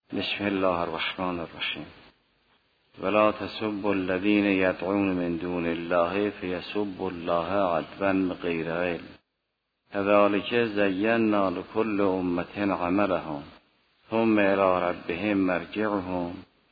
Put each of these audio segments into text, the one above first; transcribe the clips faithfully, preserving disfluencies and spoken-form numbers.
بسم الله الرحمن الرحیم. ولا تسبوا الذين يدعون من دون الله فيسبوا الله عدوا بغير علم كذلك زينا لكل أمة عملهم ثم إلى ربهم مرجعهم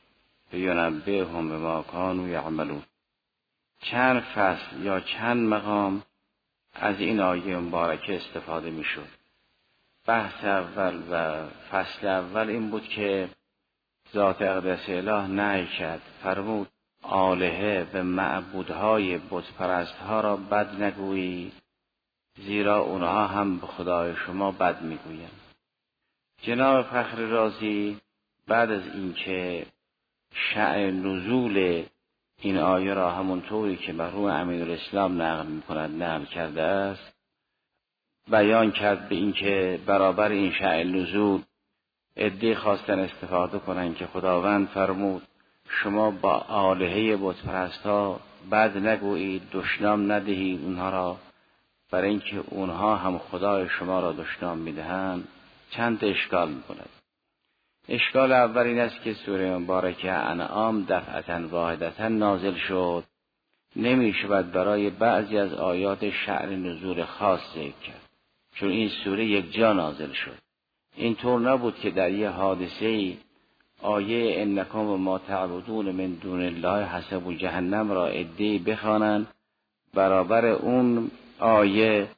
فينبئهم بما كانوا يعملون. چند فصل یا چند مقام از این آیه مبارکه استفاده می شد. بحث اول و فصل اول این بود که ذات اقدس اله نهی کرد، فرمود آلهه و معبودهای بت پرستها را بد نگویید، زیرا اونها هم به خدای شما بد میگویند. جناب فخر رازی بعد از اینکه شأن نزول این آیه را همونطوری که مرحوم امیرالاسلام نقل میکند نقل کرده است، بیان کرد به اینکه برابر این شأن نزول عده‌ای خواستن استفاده کنند که خداوند فرمود شما با آلهه بت پرستها بد نگویید، دشنام ندهید اونها را، برای اینکه اونها هم خدای شما را دشنام میدهند. چند اشکال میکند. اشکال اول این است که سوره مبارکه انعام دفعتا واحدتا نازل شد، نمیشود برای بعضی از آیات شأن نزول خاص ذکر کرد، چون این سوره یک جا نازل شد. این طور نبود که در یه حادثه آیه انکم و ما تعبدون من دون الله حسب جهنم را عده‌ای بخوانند، برابر اون آیه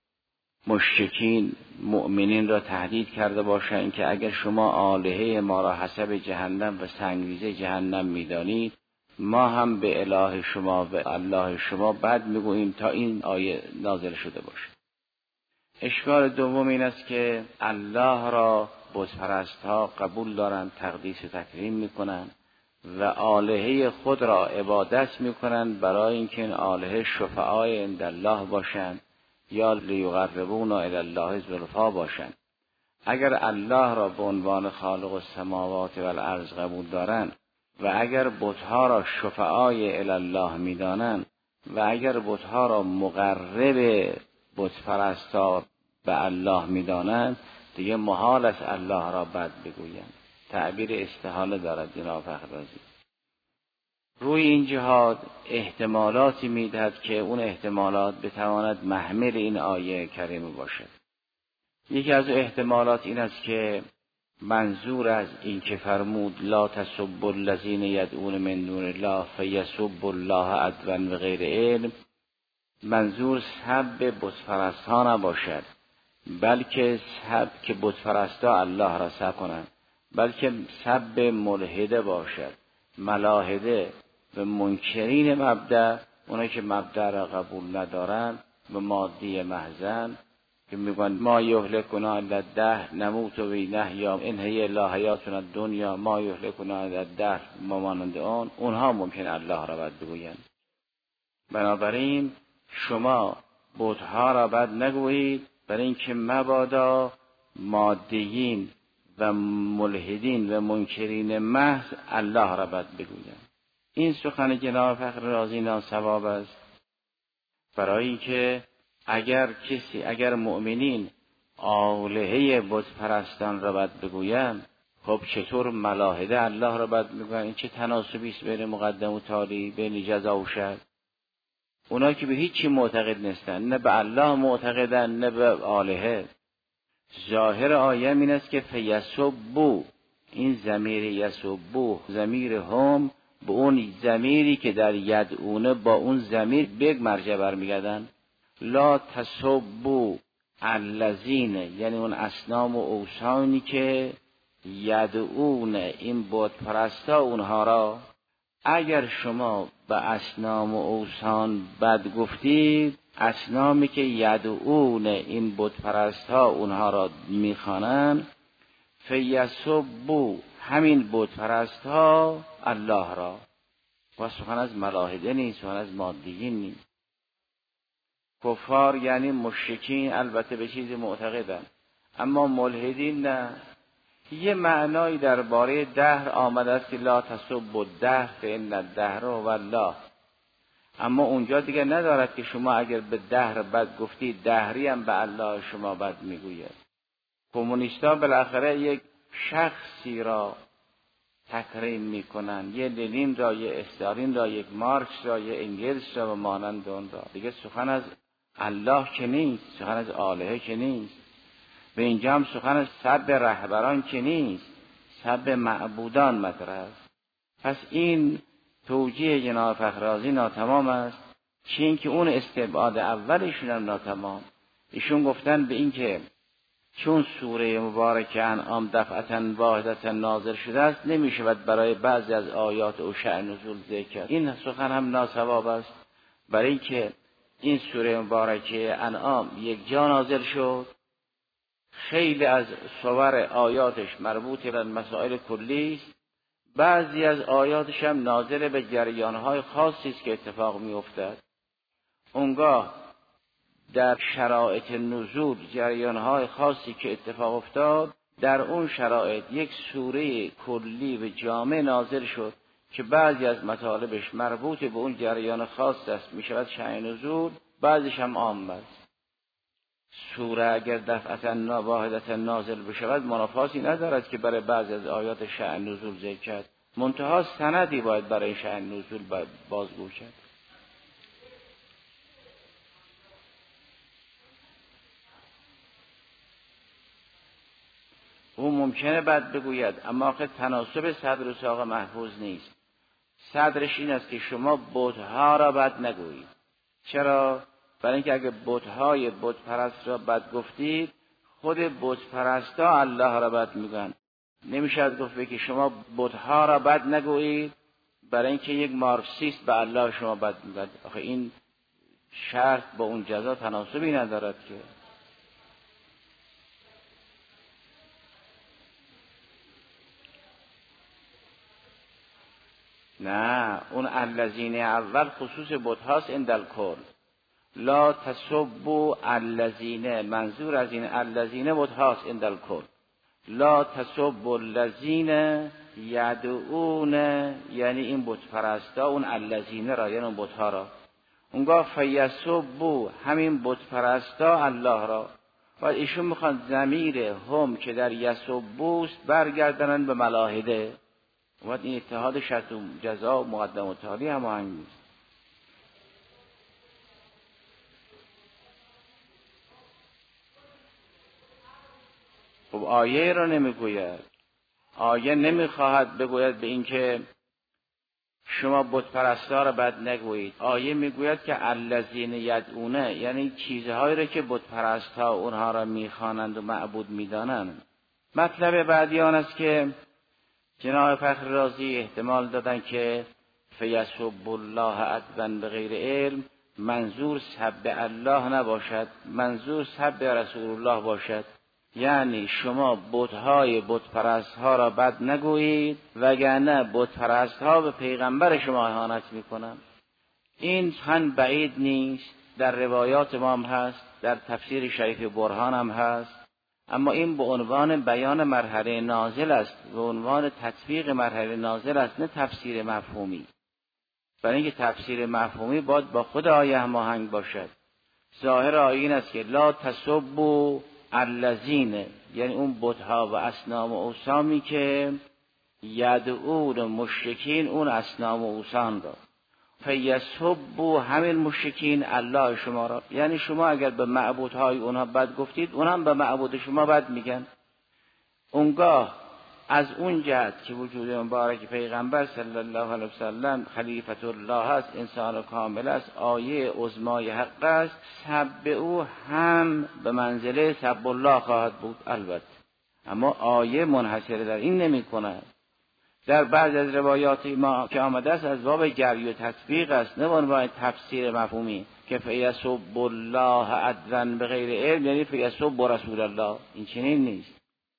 مشرکین مؤمنین را تهدید کرده باشند که اگر شما آلهه ما را حسب جهنم و سنگریزه جهنم میدانید، ما هم به اله شما و الله شما بد میگوییم، تا این آیه نازل شده باشد. اشکال دوم این است که الله را بت پرستها قبول دارند، تقدیس و تکریم میکنند و آلهه خود را عبادت میکنند برای اینکه این آلهه شفعای عند الله باشند یا لیقربونا الی الله زلفا باشند. اگر الله را به عنوان خالق السماوات و الارض قبول دارند و اگر بتها را شفعای الی الله میدانند و اگر بتها را مقرب بت پرستا به الله میدانند، دیگه محال است الله را بد بگویند. تعبیر استحاله دارد جناب فخررازی. روی این جهاد احتمالاتی میدهد که اون احتمالات بتواند محمل این آیه کریمه باشد. یکی از احتمالات این است که منظور از این که فرمود لا تسبوا الذین یدعون من دون الله فیسبوا الله عدوا بغیر علم، منظور سب بت پرستها نباشد، بلکه سب که بت پرستا الله را سب کنند، بلکه سب ملحده باشد، ملاحده و منکرین مبدأ، اونایی که مبدأ را قبول ندارند و مادی محضن که میگن ما یهلکنا الا الدهر نموت و نحیا ان هی الا حیاتنا الدنیا ما یهلکنا الا الدهر ما مانند آن، اونها ممکن الله را بد بگویند. بنابراین شما بتها را بد نگویید، برای اینکه مبادا مادیین و ملحدین و منکرین محض الله را بد بگویند. این سخن جناب فخر رازی ناصواب است، برای اینکه اگر کسی اگر مؤمنین آلهه بت پرستان را بد بگویند، خب چطور ملاحده الله را بد میگویند؟ این چه تناسبی است بین مقدم و تالی، بین جزا و شر؟ اونا که به هیچی معتقد نیستن، نه به الله معتقدن نه به آلهه. ظاهر آیه این است که فیسبوا، این ضمیر یسبوا ضمیر هم به اون ضمیری که در یدعونه با اون ضمیر به یک مرجع برمیگردن. لا تسبوا الذین، یعنی اون اصنام و اوثانی که یدعون این بت پرستا اونها را، اگر شما به اصنام و اوثان بد گفتید، اصنامی که یدعون این بت پرستها اونها را میخوانند، فیسبوا همین بت پرستها الله را. و سخن از ملاحده نیست، سخن از مادیین نیست. کفار یعنی مشرکین البته به چیزی معتقدن، اما ملحدین نه. یه معنایی درباره دهر آمده است که لا تسبوا الدهر فإن الدهر هو الله، اما اونجا دیگه ندارد که شما اگر به دهر بد گفتید، دهری هم به الله شما بد میگوید. کمونیستا بالاخره یک شخصی را تکریم میکنن، یه لنین را، یه استالین را، یک مارکس را، یه انگلس را و مانند اون را. دیگه سخن از الله که نیست، سخن از آلهه که نیست. به اینجا هم سخن از سب رهبران که نیست، سب معبودان مطرح است. پس این توجیه جناب فخررازی ناتمام است، چه اینکه اون استبعاد اولشون هم ناتمام. ایشون گفتن به این که چون سوره مبارکه انعام دفعتاً واحدتاً نازل شده است، نمیشود برای بعضی از آیات او شأن نزول ذکر کرد. این سخن هم ناصواب است، برای اینکه این سوره مبارکه انعام یک جا نازل شد، خیلی از صور آیاتش مربوط به مسائل کلی است، بعضی از آیاتش هم ناظر به جریان‌های خاصی است که اتفاق می‌افتد. اونگاه در شرایط نزول جریان‌های خاصی که اتفاق افتاد، در اون شرایط یک سوره کلی و جامع نازل شد که بعضی از مطالبش مربوط به اون جریان خاص است، می‌شود شأن نزول، بعضیش هم عام است. سوره اگر دفعتاً واحدتاً نازل بشود منافاتی ندارد که برای بعضی از آیات شأن نزول ذکر کرد، منتها سندی باید برای شأن نزول بازگو کرد. او ممکنه بعد بگوید اما آخه تناسب صدر و ساق محفوظ نیست. صدرش این است که شما بت‌ها را بد نگویید. چرا؟ برای اینکه اگه بت‌های بت پرست را بد گفتید، خود بت پرستا الله را بد میگن. نمیشه گفت که شما بت‌ها را بد نگویید برای اینکه یک مارکسیست به الله شما بد میگه. آخه این شرط با اون جزا تناسبی ندارد که. نه، اون الذین اول خصوص بت‌هاست اندل کل. لا تسبوا الذین، منظور از این الذین بت‌هاست اندل کل. لا تسبوا الذین یدعون، یعنی این بت پرستا اون الذین را، یعنی اون بت‌ها را. اونگاه فیسبوا همین بت پرستا الله را. و ایشون میخوان ضمیر هم که در یسبوست برگردنن به ملاحده. و این اتحاد شرط و جزا و مقدم و تالی هماهنگ نیست. خب آیه را نمیگوید، آیه نمیخواهد بگوید به این که شما بت پرستا را بد نگویید. آیه میگوید که الذین یدعونه، یعنی چیزهایی را که بت پرستها اونها را میخوانند و معبود میدانند. مطلب بعدی آن است که جناب فخررازی احتمال دادن که فیسب الله عدوا بغیر علم منظور سب الله نباشد، منظور سب رسول الله باشد. یعنی شما بت‌های بت پرست‌ها را بد نگویید وگرنه بت پرست‌ها به پیغمبر شما اهانت می‌کنند. این سخن بعید نیست، در روایات ما هم هست، در تفسیر شریف برهان هم هست، اما این به عنوان بیان مرحله نازل است، به عنوان تطبیق مرحله نازل است، نه تفسیر مفهومی. برای اینکه تفسیر مفهومی باید با خود آیه هماهنگ باشد. ظاهر آیه این است که لا تسبوا الذین، یعنی اون بت‌ها و اصنام و اوثانی که یدعون مشرکین اون اصنام و اوثان را، فیسبوا همین مشرکین الله شما را. یعنی شما اگر به معبودهای اونها بد گفتید، اونها هم به معبود شما بد میگن. اونگاه از اون جهت که وجود مبارک پیغمبر صلی الله علیه وسلم خلیفت الله است، انسان کامل است، آیه عظمای حق است، سب او هم به منزله سب الله خواهد بود البته، اما آیه منحصر در این نمی کند. در بعض از روایات ما که آمده است از باب جری و تطبیق است، نه به عنوان تفسیر مفهومی که فیسب الله عدوا بغیر علم، یعنی فیسب رسول الله. این چنین نیست.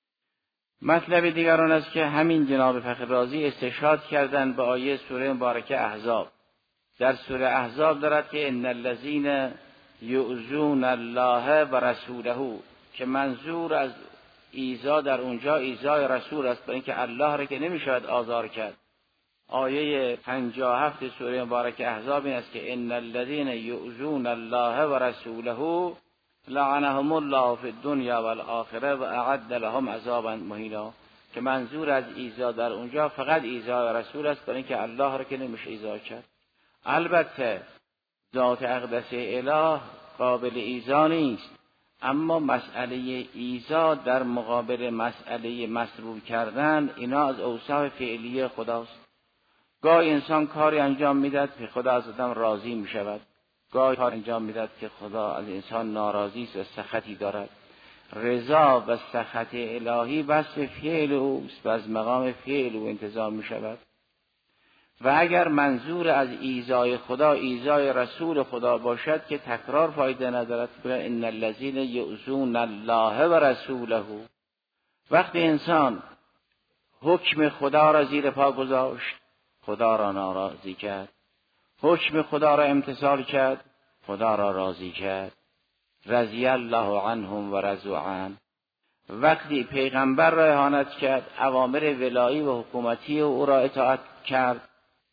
مطلب دیگر آن است که همین جناب فخررازی استشهاد کردند به آیه سوره مبارکه احزاب. در سوره احزاب دارد که ان الذین یؤذون الله و رسوله، که منظور از ایذا در اونجا ایذای رسول است، برای اینکه الله را که نمیشود آزار کرد. آیه پنجاه و هفت سوره مبارکه احزاب این است که ان الذین یؤذون الله و رسوله لعنهم الله فی الدنیا والآخره و اعد لهم عذابا مهینا. که منظور از ایذا در اونجا فقط ایذا رسول است، برای اینکه الله را که نمیشه ایذا کرد. البته ذات اقدس اله قابل ایذا نیست، اما مسئله ایذا در مقابل مسئله مسرور کردن اینا از اوصاف فعلی خداست. گاهی انسان کاری انجام میدهد که خدا از آدم راضی میشود، گاهی کار انجام میدهد که خدا از انسان ناراضی است و سخطی دارد. رضا و سخط الهی وصف فعل اوست و از مقام فعل او انتظار میشود. و اگر منظور از ایذای خدا ایذای رسول خدا باشد که تکرار فایده ندارد. ان الذین یؤذون الله و رسوله، وقتی انسان حکم خدا را زیر پا گذاشت خدا را ناراضی کرد، حکم خدا را امتثال کرد خدا را راضی کرد. رضی الله عنهم و رضوا عنه. وقتی پیغمبر را اهانت کرد، اوامر ولایی و حکومتی او را اطاعت کرد،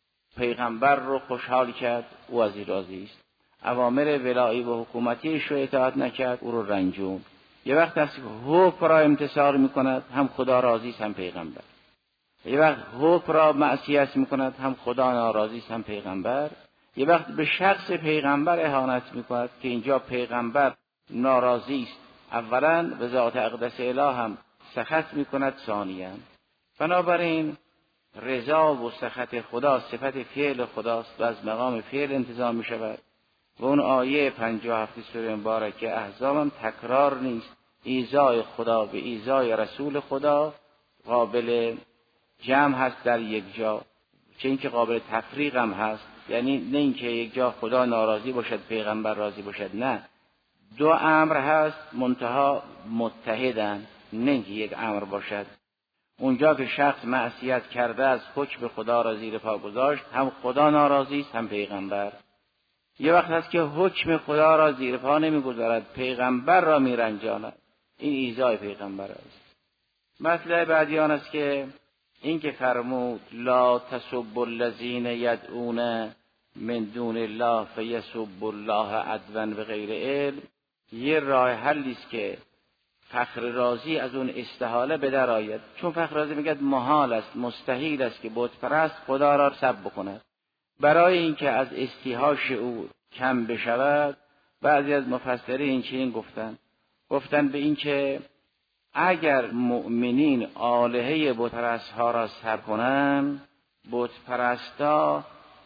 پیغمبر رو خوشحال کرد، او از این راضی است. اوامر ولایی و حکومتیش رو اطاعت نکرد، او رو رنجون. یه وقت هست که حکم را امتثال میکند، هم خدا راضی است هم پیغمبر. یه وقت حکم را معصیت میکند، هم خدا ناراضی است هم پیغمبر. یه وقت به شخص پیغمبر اهانت میکند که اینجا پیغمبر ناراضی است، اولا به ذات اقدس اله هم سخط میکند ثانیاً. بنابراین رضا و سخط خدا صفت فعل خداست و از مقام فعل انتظار می شود. و اون آیه پنجاه و هفت سوره مبارکه احزاب هم تکرار نیست. ایذای خدا به ایذای رسول خدا قابل جمع هست در یک جا، چه اینکه قابل تفریق هم هست. یعنی نه اینکه یک جا خدا ناراضی باشد پیغمبر راضی باشد، نه، دو امر هست منتها متحدن، نه اینکه یک امر باشد. اونجا که شخص معصیت کرده از حکم خدا را زیر پا گذاشت، هم خدا ناراضی است هم پیغمبر. یه وقت هست که حکم خدا را زیر پا نمیگذارد، پیغمبر را میرنجاند، این ایذای پیغمبر است. مطلب بعدی آن است که این که فرمود لا تسبوا الذین یدعون من دون الله فیسبوا الله عدوا بغیر علم، یه راه حلی است که فخر رازی از اون استحاله به در آید. چون فخر رازی میگه محال است، مستحیل است که بت پرست خدا را سب بکند. برای اینکه از استیحاش او کم بشود، بعضی از مفسرین چنین گفتن گفتن به این که اگر مؤمنین آلهه بت پرست ها را سب کنند، بت پرستا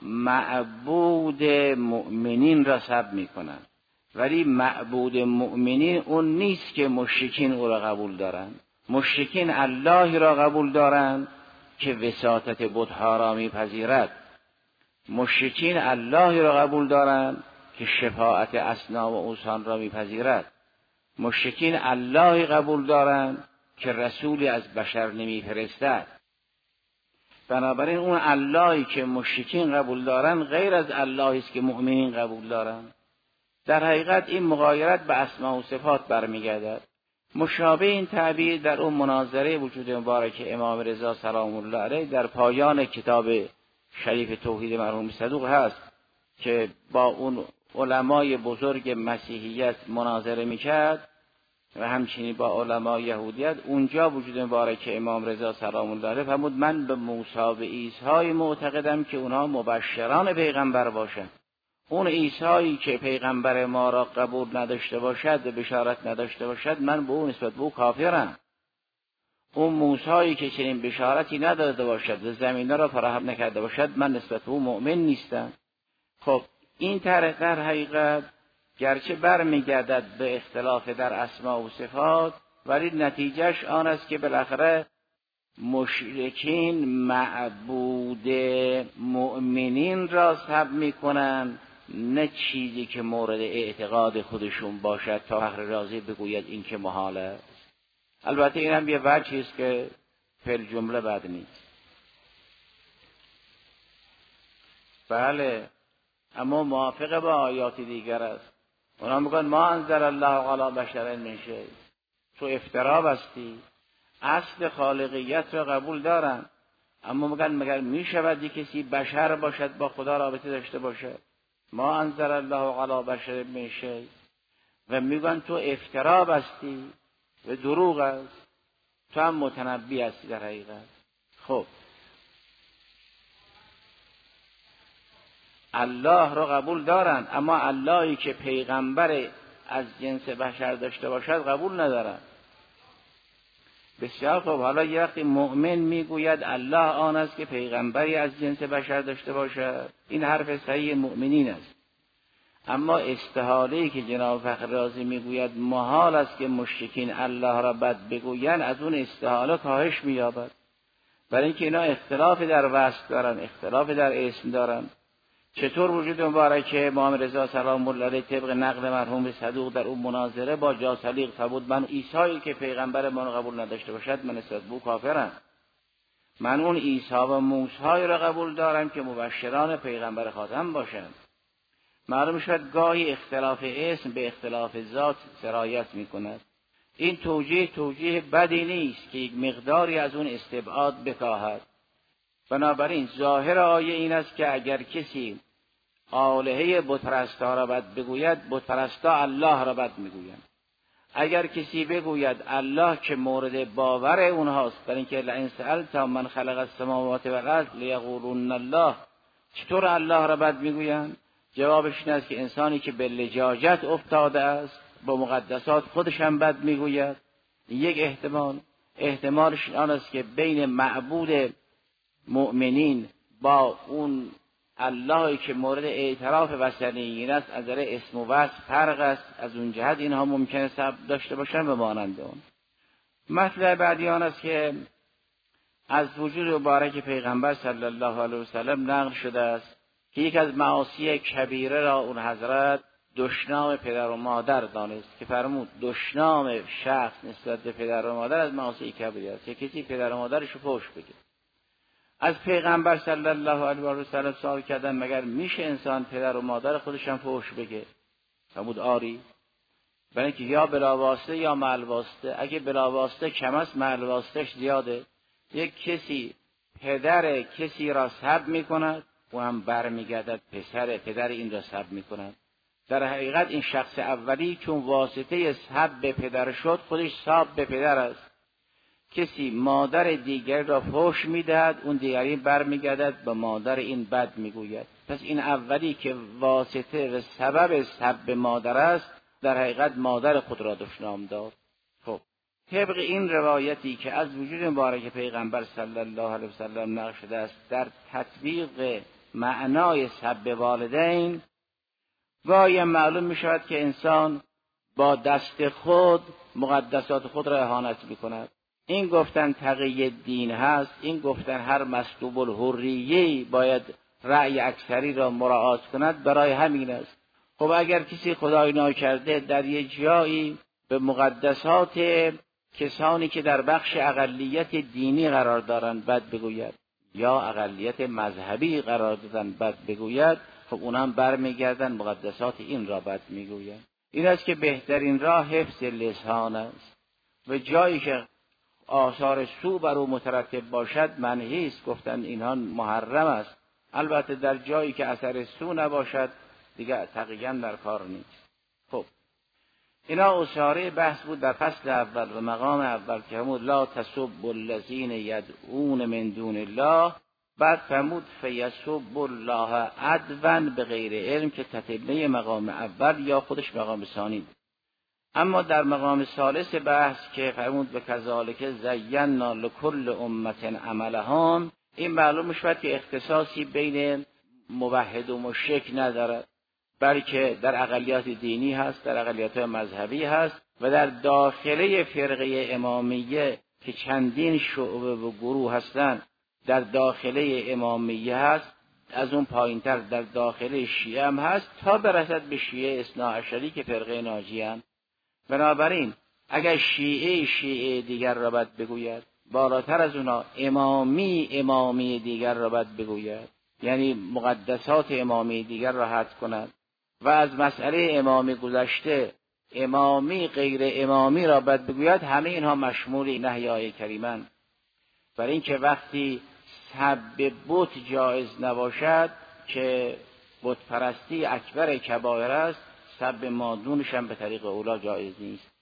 معبود مؤمنین را سب میکنند، ولی معبود مؤمنین اون نیست که مشرکین او را قبول دارند. مشرکین الله را قبول دارند که وساطت بت‌ها را میپذیرد. مشرکین الله را قبول دارند که شفاعت اصنام و اوثان را میپذیرد. مشرکین الله قبول دارند که رسولی از بشر نمیفرستد. بنابراین اون اللهی که مشرکین قبول دارند غیر از اللهی است که مؤمنین قبول دارند. در حقیقت این مغایرت به اسماء و صفات برمیگردد. مشابه این تعبیر در اون مناظره وجود مبارک امام رضا سلام الله علیه در پایان کتاب شریف توحید مرحوم صدوق هست که با اون علمای بزرگ مسیحیت مناظره میکرد و همچنین با علمای یهودیت. اونجا وجود مبارک امام رضا سلام الله علیه فرمود من به موسی و عیسی معتقدم که اونها مبشران پیغمبر باشند. اون عیسی که پیغمبر ما را قبول نداشته باشد و بشارت نداشته باشد، من به اون نسبت به او کافرم. اون موسی که چنین بشارتی نداده باشد و زمینه را فراهم نکرده باشد، من نسبت به او مؤمن نیستم. خب این طریق در حقیقت گرچه برمیگردد به اختلاف در اسماء و صفات، ولی نتیجهش آن است که بالاخره مشرکین معبود مؤمنین را سب میکنند، نه چیزی که مورد اعتقاد خودشون باشد تا فخر رازی بگوید این که محال است. البته این هم یه وجهی است که فعل جمله بد نیست. بله، اما موافق با آیات دیگر است. اونا میگن ما انزل الله علی بشر من شیء، تو افترا بستی. اصل خالقیت را قبول دارن، اما میگن مگر میشود یک کسی بشر باشد با خدا رابطه داشته باشد؟ ما انزل الله علی بشر من شیء. و میگن تو افترا بستی و دروغ است. تو هم متنبی هستی در حقیقت. خب الله رو قبول دارن، اما اللهی که پیغمبر از جنس بشر داشته باشد قبول ندارن. بسیار خب، حالا یه وقتی مؤمن میگوید الله آن است که پیغمبری از جنس بشر داشته باشد، این حرف صحیح مؤمنین است. اما استحاله‌ای که جناب فخر رازی میگوید محال است که مشرکین الله را بد بگویند، از اون استحاله کاهش مییابد. برای اینکه اینا اختلاف در وصف دارن، اختلاف در اسم دارن. چطور وجود مبارک امام رضا سلام الله علیه طبق نقل مرحوم صدوق در اون مناظره با جاسلیق فرمود من عیسی که پیغمبر ما رو قبول نداشته باشد من نسبت به او کافرم. من اون عیسی و موسی را قبول دارم که مبشران پیغمبر خاتم باشند. معلوم شد گاهی اختلاف اسم به اختلاف ذات سرایت میکند. این توجیه توجیه بدی نیست که یک مقداری از اون استبعاد بکاهد. بنابراین ظاهر آیه این است که اگر کسی آلهه بتپرستا را بد بگوید، بتپرستا الله را بد میگویند. اگر کسی بگوید الله که مورد باور اونهاست، برای اینکه لئن سألت من خلق السماوات والارض لیقولون الله، چطور الله را بد میگویند؟ جوابش این است که انسانی که به لجاجت افتاده است با مقدسات خودش هم بد میگوید. یک احتمال. احتمالش آن است که بین معبود مؤمنین با اون اللهی که مورد اعتراف بشریین است از نظر اسم و وصف فرق است. از اون جهت اینها ممکنه سبب داشته باشن به مانند اون. مطلب بعدی آن است که از وجود مبارک پیغمبر صلی الله علیه و سلم نقل شده است که یک از معاصی کبیره را اون حضرت دشنام پدر و مادر دانست که فرمود دشنام شخص نسبت به پدر و مادر از معاصی کبیره است که کسی پدر و مادرش رو فحش بگه. از پیغمبر صلی الله علیه و سلم سوال کردن مگر میشه انسان پدر و مادر خودش هم فحش بگه؟ فرمود آری. برای اینکه یا بلا واسطه یا مع الواسطه. اگه بلا واسطه کم است مع الواسطه‌اش زیاده. یک کسی پدر کسی را سب میکند و هم برمیگردد پسر پدر این را سب میکند. در حقیقت این شخص اولی چون واسطه سب به پدر شد خودش ساب به پدر است. کسی مادر دیگر را فحش میدهد اون دیگری برمیگردد به مادر این بد میگوید. پس این اولی که واسطه و سبب سب به مادر است در حقیقت مادر خود را دشنام داد. خب طبق این روایتی که از وجود مبارک پیغمبر صلی الله علیه و سلم نقل شده است در تطبیق معنای سب والدین گاهی معلوم می شود که انسان با دست خود مقدسات خود را اهانت می کند. این گفتن تقی دین هست، این گفتن هر مصلوب الحریه‌ای باید رأی اکثری را مراعات کند، برای همین است. خب اگر کسی خدای ناکرده در یک جایی به مقدسات کسانی که در بخش اقلیت دینی قرار دارند بد بگوید یا اقلیت مذهبی قرار دادن بد بگوید، خب اونم برمیگردن مقدسات این را بد میگویند. این است که بهترین راه حفظ لسان است و جایی که آثار سو بر او مترتب باشد منهی است، گفتن اینها محرم است. البته در جایی که اثر سو نباشد دیگه تقییداً در کار نیست. خب اینا اشاره بحث بود در فصل اول و مقام اول که همون لا تسبوا الذین یدعون من دون الله، بعد فرمود فیسب الله عدوا بغیر علم که تتمه مقام اول یا خودش مقام ثانی بود. اما در مقام ثالث بحث که فرمود به کذالک زینا لکل امت عملهم، این معلوم شد که اختصاصی بین موحد و مشرک ندارد، بلکه در اقلیت دینی هست، در اقلیت مذهبی هست و در داخله فرقه امامیه که چندین شعبه و گروه هستند در داخله امامیه هست، از اون پایینتر در داخله شیعه هم هست تا برسد به شیعه اثناعشری که فرقه ناجیان. بنابراین اگر شیعه شیعه دیگر را بد بگوید، بالاتر از اونا امامی امامی دیگر را بد بگوید، یعنی مقدسات امامی دیگر را حد کند و از مسئله امامی گذشته امامی غیر امامی را بد بگوید، همه اینها مشمول نهی آیه کریمند. برای اینکه وقتی سب بت جایز نباشد که بت پرستی اکبر کبایر است، سب مادونش هم به طریق اولا جایز نیست.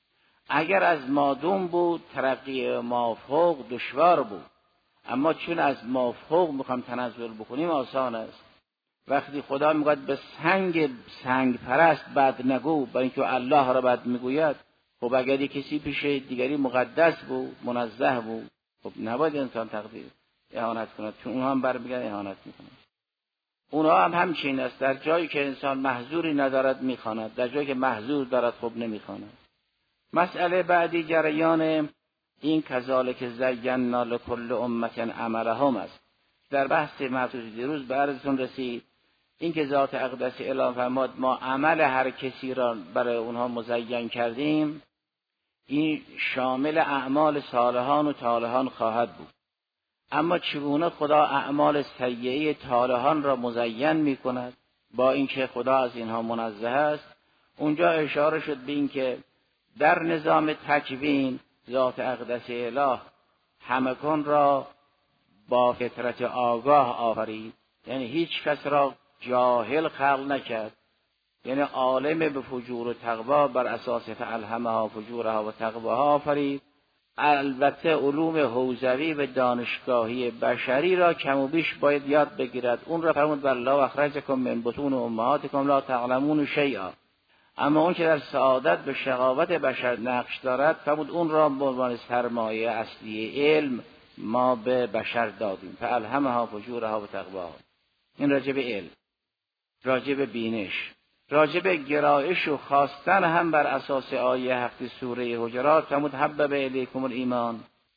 اگر از مادون بود ترقی مافوق دشوار بود، اما چون از مافوق میخوام تنزل بکنیم آسان است. وقتی خدا میگوید به سنگ سنگ پرست بد نگو، برای اینکه الله را بد میگوید، خب اگر کسی پیش دیگری مقدس بود منزه بود، خب نباید انسان تقدیر اهانت کند، چون اونها هم برمیگردن اهانت میکنند. اونها هم همچین است، در جایی که انسان محذوری ندارد میخواند، در جایی که محذور دارد خب نمیخواند. مسئله بعدی جریان این کذالک زینا لکل امت عملهم است. در بحث مبسوط دیروز به عرضتون رسید این که ذات اقدس اعلام فرمود ما عمل هر کسی را برای اونها مزین کردیم، این شامل اعمال صالحان و طالحان خواهد بود. اما چگونه خدا اعمال سیئه طالحان را مزین می کند با اینکه خدا از اینها منزه است؟ اونجا اشاره شد به این که در نظام تکوین ذات اقدس اله همگان را با فطرت آگاه آفرید، یعنی هیچ کس را جاهل خلق نکرد، یعنی عالم به فجور و تقوا بر اساس فالهمها فجورها و تقواها آفرید. البته علوم حوزوی و دانشگاهی بشری را کم و بیش باید یاد بگیرد. اون را فرمود والله اخرجکم من بطون امهاتکم لا تعلمون شیئا. اما اون که در سعادت به شقاوت بشر نقش دارد فرمود اون را به عنوان سرمایه اصلی علم ما به بشر دادیم، فالهمها فجورها و تقواها. این راجع به علم، راجع به بینش، راجع به گرایش و خواستن هم بر اساس آیه هفت سوره حجرات فرمود حبب الیکم الایمان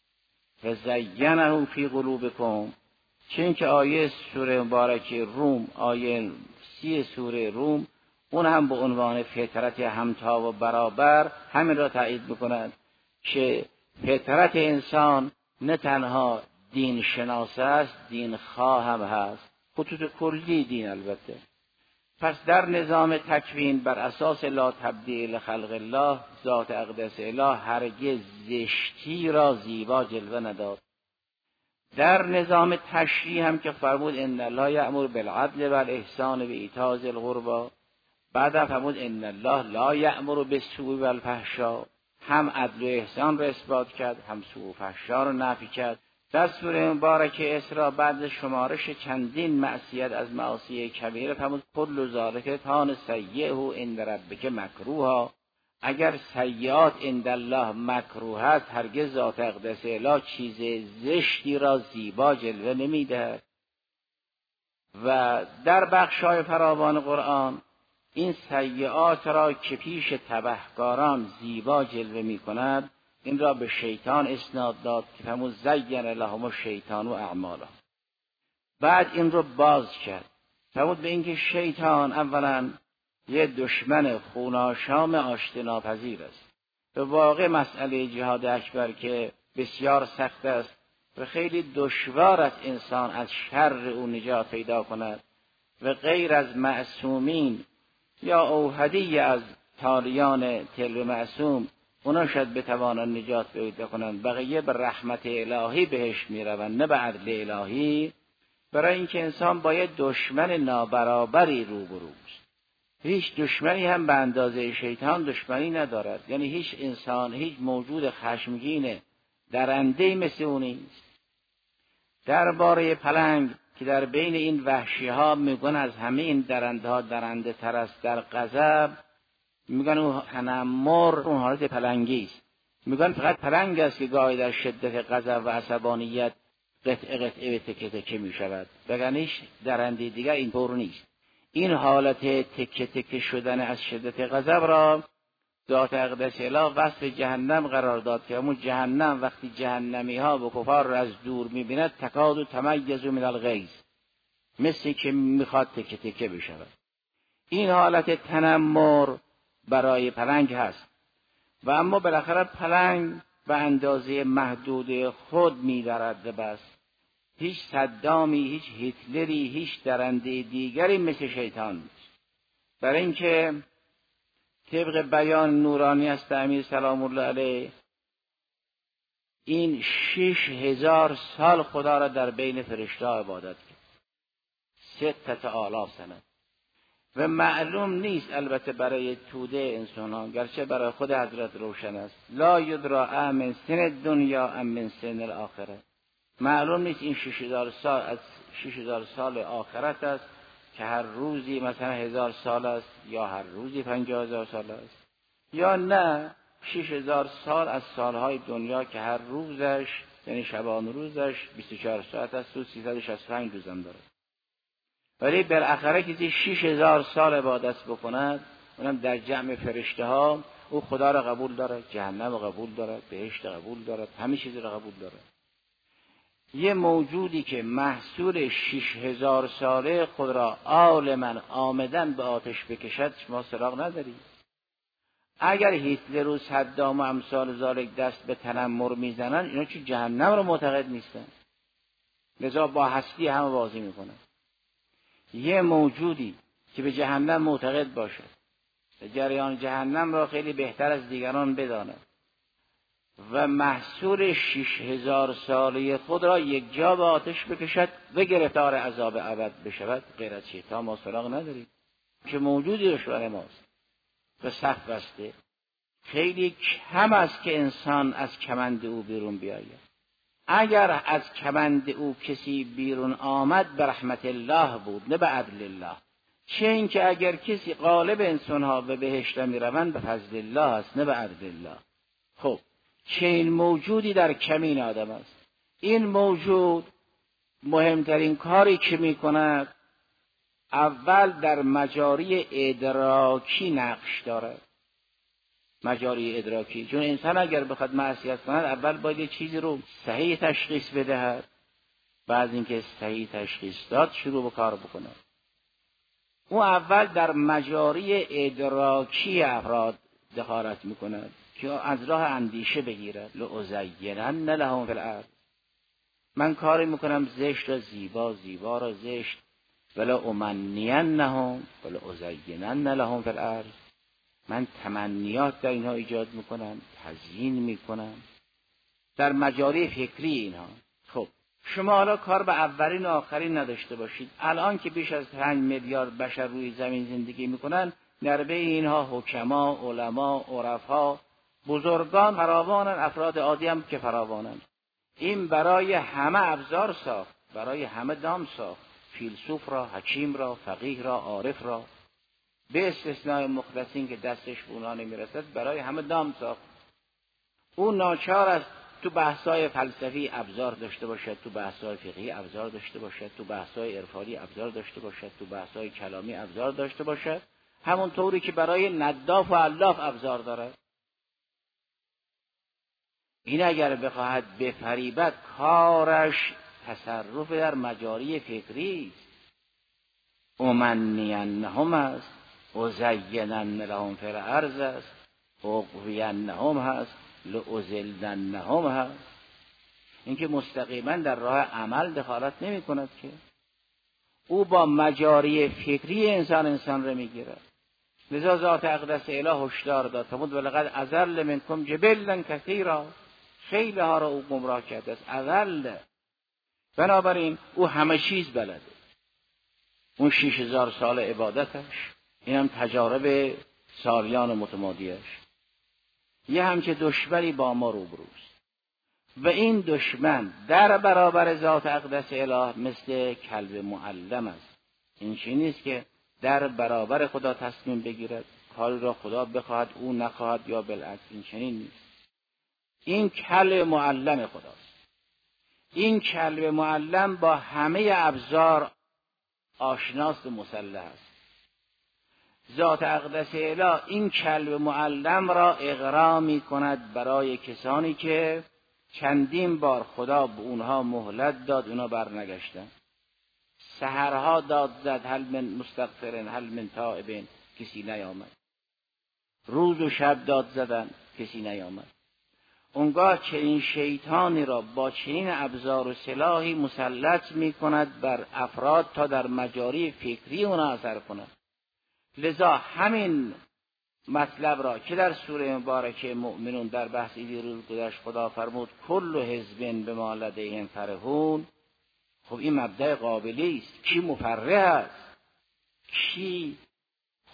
و زینه فی قلوبکم. چون که آیه سوره مبارکه روم، آیه سی سوره روم، اون هم به عنوان فطرت همتا و برابر همین را تایید میکند که فطرت انسان نه تنها دین شناس است، دین خواه هم هست، خطوط کلی دین البته. پس در نظام تکوین بر اساس لا تبدیل خلق الله، ذات اقدس اله هرگز زشتی را زیبا جلوه نداد. در نظام تشریع هم که فرمود ان الله یأمر بالعدل والاحسان و ایتاء ذی القربی، بعد فرمود ان الله لا یأمر بالسوء والفحشاء، هم عدل و احسان را اثبات کرد هم سوء و فحشا را نفی کرد. در سوره مبارکه اسراء بعد شمارش چندین معصیت از معاصی کبیره فرمود کل ذالک کان سیئه عند ربک مکروها. اگر سیئات عند الله مکروه است هرگز ذات اقدس اله چیز زشتی را زیبا جلوه نمیدهد. و در بخشای فراوان قرآن این سیئات را که پیش تبهکاران زیبا جلوه می کند این را به شیطان اسناد داد که فرمود زین لهم الشیطان و اعمالهم. بعد این رو باز کرد، فرمود به اینکه شیطان اولا یه دشمن خوناشام آشتیناپذیر است. به واقع مسئله جهاد اکبر که بسیار سخت است و خیلی دشوار است انسان از شر او نجات پیدا کند و غیر از معصومین یا اوحدی از تالیان تلو معصوم اونا شاید بتوانند نجات پیدا کنند، بقیه به رحمت الهی بهش میروند نه به عدل الهی. برای اینکه انسان باید دشمن نابرابری روبروست. هیچ دشمنی هم به اندازه شیطان دشمنی ندارد، یعنی هیچ انسان، هیچ موجود خشمگین درنده مثل اون نیست. درباره پلنگ که در بین این وحشی ها میگن از همه این درنده ها درنده تر است در غضب، میگن اون تنمر اون حالت پلنگی است. میگن فقط پلنگ است که گاهی در شدت غضب و عصبانیت قطعه قطعه تکه تکه میشود، وگرنه هیچ درنده دیگر اینطور نیست. این حالت تکه تکه شدن از شدت غضب را ذات اقدس اله وصف جهنم قرار داد که همون جهنم وقتی جهنمی ها و کفار را از دور میبیند تکاد و تمیز من الغیظ، مثل که میخواد تکه تکه بشود. این حالت تنمر برای پلنگ هست و اما بالاخره پلنگ به اندازه محدود خود میدرد بس. هیچ صدامی، هیچ هیتلری، هیچ درنده دیگری مثل شیطان نیست. برای اینکه طبق بیان نورانی است امیر سلام الله علیه، این شش هزار سال خدا را در بین فرشته عبادت کرد، ستت آلاف سنه. و معلوم نیست البته برای توده انسانان، گرچه برای خود حضرت روشن است، لا یدرا ام من سن دنیا ام من سن الاخره. معلوم نیست این شش هزار سال از شش هزار سال آخرت است که هر روزی مثلا هزار سال است، یا هر روزی پنجاه هزار سال است، یا نه شش هزار سال از سالهای دنیا که هر روزش یعنی شبان روزش بیست و چهار ساعت است و سیصد و شصت و پنج روزم داره. ولی بالاخره کسی شش هزار سال عبادت بکند، اونم در جمع فرشته ها، او خدا را قبول دارد، جهنم را قبول دارد، بهشت قبول دارد، همه چیز را قبول دارد. یه موجودی که محصول شش هزار ساله خود را عالما آمدن به آتش بکشد، شما سراغ ندارید. اگر هیتلر و صدام و امثال ذالک دست به تنمر میزنن، اینا چی جهنم رو معتقد نیستن؟ لذا با هستی همه بازی میکنن. یه موجودی که به جهنم معتقد باشد، جریان جهنم را خیلی بهتر از دیگران بداند و محصول شش هزار ساله خود را یک جا به آتش بکشد و گرفتار عذاب ابد بشود، غیر از شیطان ما سراغ نداریم که موجودی دشمن ماست و صف بسته. خیلی کم است که انسان از کمند او بیرون بیاید. اگر از کمند او کسی بیرون آمد به رحمت الله بود، نه به عدل الله. چه این که اگر کسی غالب انسانها به بهشت میروند به فضل الله است، نه به عدل الله. خب چه این موجودی در کمین آدم است. این موجود مهمترین کاری که میکند، اول در مجاری ادراکی نقش دارد. مجاری ادراکی، چون انسان اگر بخواد معصیت کند اول باید یه چیزی رو صحیح تشخیص بدهد، بعد اینکه صحیح تشخیص داد شروع به کار بکند. او اول در مجاری ادراکی افراد دخالت میکند که از راه اندیشه بگیرد. لأزینن لهم فی الارض، من کاری میکنم زشت را زیبا، زیبا را زشت. ولا امنینهم ولا ازینن لهم فی الارض، من تمنیات در اینها ایجاد میکنم، تزیین میکنم در مجاری فکری اینها. خب شما حالا کار به اولین و آخرین نداشته باشید. الان که بیش از پنج میلیارد بشر روی زمین زندگی میکنن، نربه اینها حکما، علما، عرفا، بزرگان فراوانن، افراد عادی هم که فراوانن. این برای همه ابزار ساخت، برای همه دام ساخت، فیلسوف را، حکیم را، فقیه را، عارف را، به استثناء مخلصین که دستش به اونا نمیرسد، برای همه دام ساخت. او ناچار است تو بحث‌های فلسفی ابزار داشته باشد، تو بحث‌های فقهی ابزار داشته باشد، تو بحث‌های عرفانی ابزار داشته باشد، تو بحث‌های کلامی ابزار داشته باشد، همون طوری که برای نداف و علاف ابزار دارد. این اگر بخواهد بفریبد، کارش تصرف در مجاری فکری است. امنینهم است، ازینن لهم فی الارض است، اغوینهم هست، لأذلنهم هست. این که مستقیما در راه عمل دخالت نمی کند که، او با مجاری فکری انسان انسان را می گیرد. لذا ذات اقدس اله هشدار داد فرمود ولقد اضل منکم جبلا کثیرا، خیلی ها را او گمراه کرده است. اضل، بنابراین او همه چیز بلده. اون شش هزار سال عبادتش، این هم تجارب سالیان متمادیش، یه همچه دشمنی با ما روبروست و این دشمن در برابر ذات اقدس اله مثل کلب معلم است. این چیزی نیست که در برابر خدا تصمیم بگیرد، کاری را خدا بخواهد او نخواهد یا بالعکس. این چنین نیست. این کلب معلم خداست. این کلب معلم با همه ابزار آشناست و مسلح است. ذات اقدس اله این کلب معلم را اغرا می کند برای کسانی که چندین بار خدا به اونها مهلت داد، اونا برنگشتن. سحرها داد زد هل من مستغفرین هل من تائبین، کسی نیامد. روز و شب داد زدن، کسی نیامد. اونگاه چنین شیطانی را با چنین ابزار و سلاحی مسلط می کند بر افراد تا در مجاری فکری اونا اثر کند. لذا همین مطلب را که در سوره مبارکه مؤمنون در بحث دیروز گذشت خدا فرمود کل حزب بما لدیهم فرحون، خب این مبدأ قابلی است. کی مفرح است؟ کی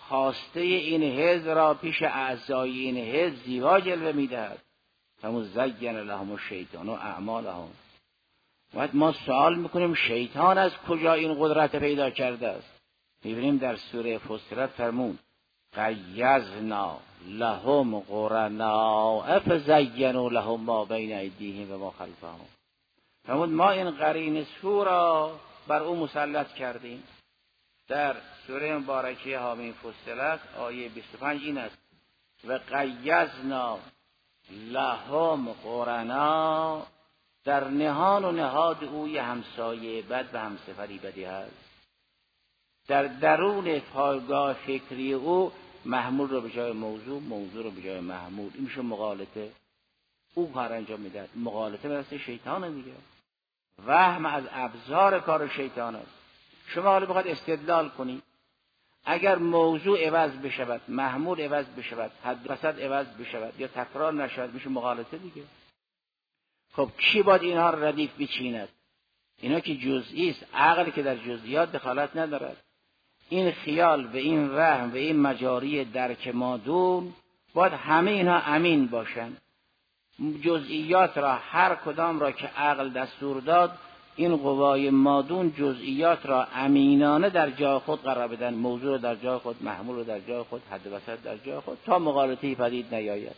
خواسته این حزب را پیش اعضای این حزب زیبا جلوه میدهد. همون زین لهم الشیطان و اعمالهم. بعد ما سوال میکنیم شیطان از کجا این قدرت پیدا کرده است؟ میبینیم در سوره فصلت فرمود قیضنا لهم قرناء فزینوا لهم ما بین ایدیهم و ما خلفهم. فرمود ما این قرین سو را بر او مسلط کردیم. در سوره مبارکه حامیم فصلت آیه بیست و پنج این است و قیضنا لهم قرناء، در نهان و نهاد او یه همسایه بد و همسفری بدی هست. در درون پایگاه فکری او محمول رو به جای موضوع، موضوع رو به جای محمول، این میشه مغالطه. او کار انجام میده، مغالطه به دست شیطان دیگه. وهم از ابزار کار شیطان است. شما حالا بخواد استدلال کنی اگر موضوع عوض بشود، محمول عوض بشود، حد وسط عوض بشود یا تکرار نشود، میشه مغالطه دیگه. خب کی باید اینها رو ردیف بچیند؟ اینا که جزئی است، عقل که در جزئیات دخالت ندارد. این خیال و این وهم و این مجاری درک مادون باید همه اینها امین باشند. جزئیات را هر کدام را که عقل دستور داد، این قوای مادون جزئیات را امینانه در جای خود قرار بدن، موضوع در جای خود، محمول رو در جای خود، حد وسط در جای خود، تا مغالطه‌ای پدید نیاید.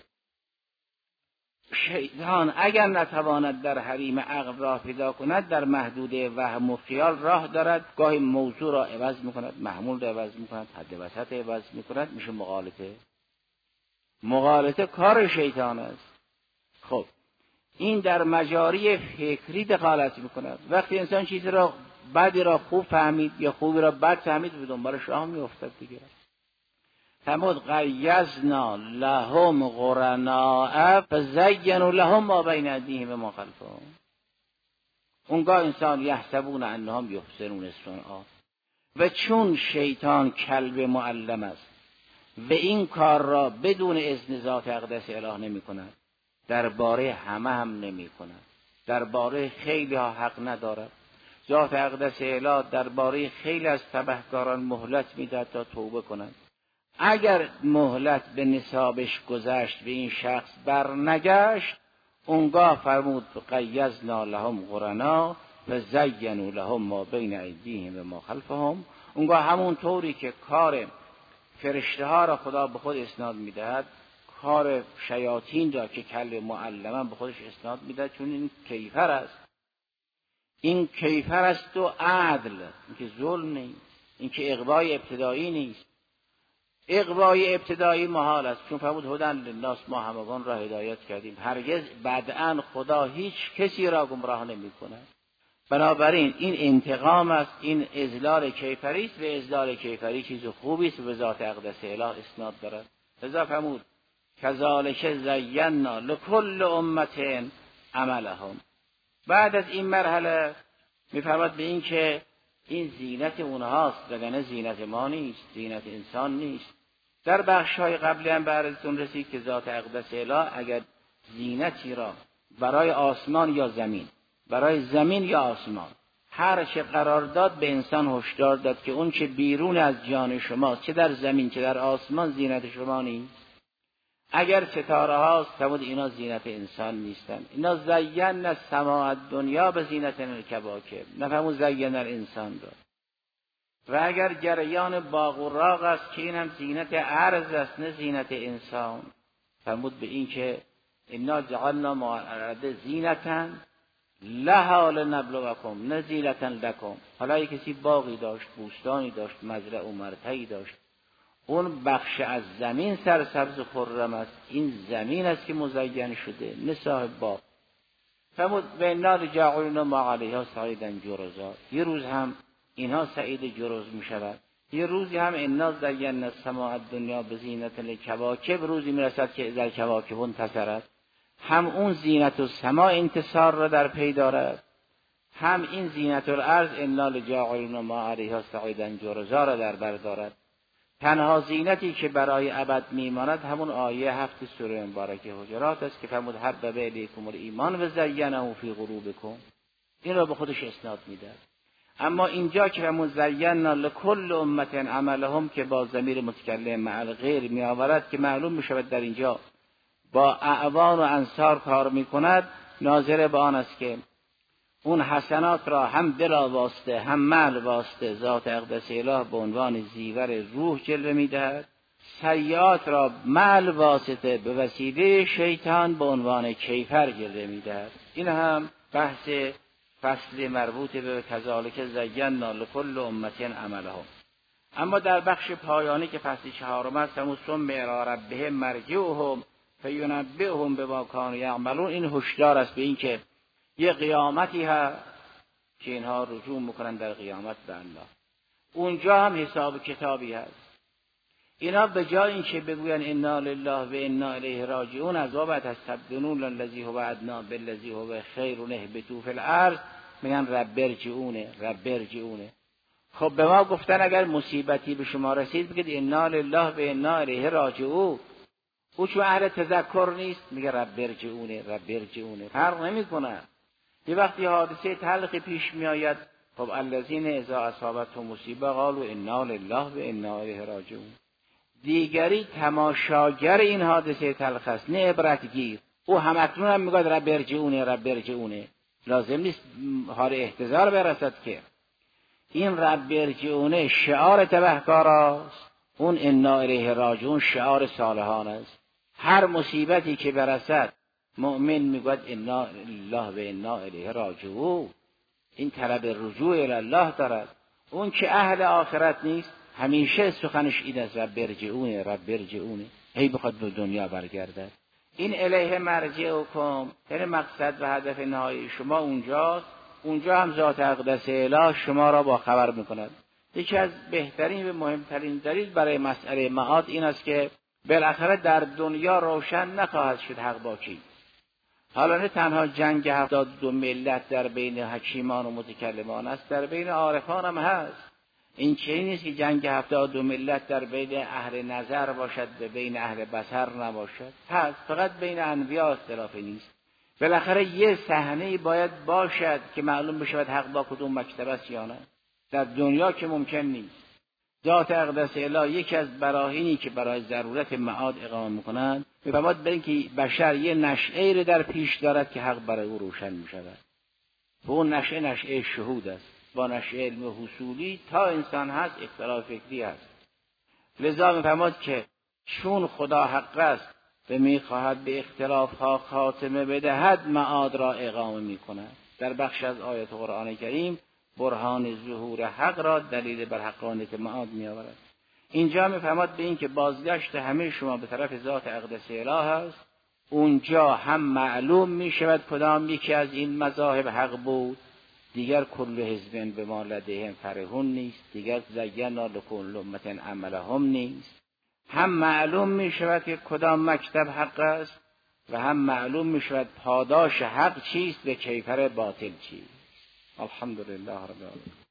شیطان اگر نتواند در حریم عقل راه پیدا کند، در محدوده وهم و خیال راه دارد. گاهی موضوع را عوض میکند، محمول را عوض میکند، حد وسط عوض میکند، میشه مغالطه. مغالطه کار شیطان است. خب این در مجاری فکری دخالت میکند. وقتی انسان چیزی را بدی را خوب فهمید یا خوبی را بد فهمید، به دنبالش راه میافتد دیگه. فرمود قیضنا لهم قرناء فزینوا لهم ما بین ایدیهم و ما خلفهم. اونگاه انسان یحسبون انهم یحسنون صنعا. و چون شیطان کلب معلم است و این کار را بدون اذن ذات اقدس اله نمی کند، درباره همه هم نمی کند، درباره خیلی ها حق ندارد. ذات اقدس اله درباره خیلی از تبهکاران مهلت میدهد تا توبه کنند. اگر مهلت به نصابش گذشت و این شخص برنگشت، اونگاه فرمود قیضنا لهم قرناء و زینوا لهم ما بین ایدیهم و ما خلفهم. اونگاه همون طوری که کار فرشته ها را خدا به خود اسناد میدهد، کار شیاطین را که کل معلمن به خودش اسناد میدهد، چون این کیفر است. این کیفر است و عدل، این که ظلم نیست، این که اغوای ابتدایی نیست. اغوای ابتدایی محال است، چون فرمود هدن للناس، ما همگان را هدایت کردیم. هرگز بدعا خدا هیچ کسی را گمراه نمی کند. بنابراین این انتقام است، این اذلال کیفری است و اذلال کیفری چیز خوبی است و به ذات اقدس اله اسناد دارد. لذا فرمود کذالک زینا لکل امة عملهم. بعد از این مرحله میفرماد به این که این زینت اونهاست، وگرنه زینت ما نیست، زینت انسان نیست. در بخش‌های قبلی هم براتون رسید که ذات اقدس اله اگر زینتی را برای آسمان یا زمین، برای زمین یا آسمان، هر چه قرار داد، به انسان هشدار داد که اون چه بیرون از جان شماست، چه در زمین چه در آسمان، زینت شما نیست. اگر ستاره هاست، فرمود اینا زینت انسان نیستن. اینا زین السماء الدنیا به زینت الکواکب، نفهمون زین الانسان را. و اگر جریان باغ و راغ است که این هم زینت عرض است، نه زینت انسان، فرمود به این که انا جعلنا ما الارض زینتا لها لنبلوکم نه زینتا لکم. حالا یک کسی باغی داشت، بوستانی داشت، مزرعه و مرتعی داشت، اون بخش از زمین سرسبز و خرم است، این زمین است که مزین شده، نه صاحب باغ. فرمود به انا جعلنا ما علیها صعیدا جرزا. یه روز هم اینها سعید جرز می شود، یه روزی هم انا زینا السماء الدنیا بزینت الکواکب، روزی می رسد که در کواکب انتصرت. هم اون زینت السماء انتصار را در پی دارد، هم این زینت الارض انا لجاعلنا ما علیها صعیدا جرزا را در بر دارد. تنها زینتی که برای ابد میماند همون آیه هفت سوره مبارکه حجرات است که فرمود حبب الیکم الایمان و زینه فی قلوبکم. این را به خودش اسناد میده. اما اینجا که مزینا لکل امت عملهم که با ضمیر متکلم مع الغیر می آورد که معلوم می شود در اینجا با اعوان و انصار کار می کند، ناظر به آن است که اون حسنات را هم دل واسطه هم مال واسطه ذات اقدس اله به عنوان زیور روح جلوه می دهد، سیئات را مال واسطه به وسیله شیطان به عنوان کیفر جلوه می دهد. این هم بحث فصل مربوط به کذالک زینا لکل امت عملهم. اما در بخش پایانی که فصل چهارم است، همون ثم الی ربهم مرجعهم فینبئهم بما کانوا یعملون، این هشدار است به این که یه قیامتی هست که اینها رجوع میکنن در قیامت به الله. اونجا هم حساب کتابی هست. اینا به جای این که بگوین انا لله و انا الیه راجعون، از و بعد تستبدلون الذی هو ادنی بالذی هو خیر اهبطوا فی الارض، میگن رب ارجعونه رب ارجعونه. خب به ما گفتن اگر مصیبتی به شما رسید بگید انا لله و انا الیه راجعون. او چون اهل تذکر نیست میگه رب ارجعونه رب ارجعونه، فرق نمیکنه. یه وقتی حادثه تلخی پیش میآید، خب الذین اذا اصابتهم مصیبه قالوا انا لله و انا الیه راجعون. دیگری تماشاگر این حادثه تلخ است، نه عبرتگیر. او همکنون هم میگه رب ارجعونه رب ارجعونه، لازم نیست حال احتضار برسد که. این رب ارجعونه شعار تبهکاراست، اون انا الیه راجعون شعار صالحان است. هر مصیبتی که برسد مؤمن میگوید انا لله و انا الیه راجعون، این طلب رجوع الی الله دارد. اون که اهل آخرت نیست همیشه سخنش این است رب ارجعونه رب ارجعونه، هی بخواد به دنیا برگردد. این الیه مرجعکم یعنی مقصد و هدف نهایی شما اونجاست. اونجا هم ذات اقدس اله شما را با خبر میکند. یکی از بهترین و مهمترین دلیل برای مسئله معاد این است که بالاخره در دنیا روشن نخواهد شد حق با کی. حالا نه تنها جنگ هفتاد دو ملت در بین حکیمان و متکلمان است، در بین عارفان هم هست. این چیزی نیست که جنگ هفتاد دو ملت در بین اهل نظر باشد و بین اهل بصر نباشد، هست، فقط بین انبیا اختلافی نیست. بالاخره یه صحنه باید باشد که معلوم بشود حق با کدوم مکتب است یا نه. در دنیا که ممکن نیست. ذات اقدس اله یکی از براهینی که برای ضرورت معاد اقامه میکنند میفرماد برای که بشر یه نشعه رو در پیش دارد که حق برای او روشن میشود. و اون نشعه نشعه شهود است. با نشعه علم حصولی تا انسان هست اختلاف فکری هست. لذا میفرماد که چون خدا حق است و میخواهد به اختلاف ها خاتمه بدهد معاد را اقامه میکند. در بخش از آیات قرآن کریم برهان ظهور حق را دلیل بر حقانیت معاد می آورد. اینجا میفرماد به این که بازگشت همه شما به طرف ذات اقدس اله است. اونجا هم معلوم می شود کدام یکی از این مذاهب حق بود، دیگر کل حزب بما لدیهم فرحون نیست، دیگر زینا لکل امت عملهم نیست. هم معلوم می شود که کدام مکتب حق است و هم معلوم می شود پاداش حق چیست و کیفر باطل چیست. الحمدلله رب العالمین.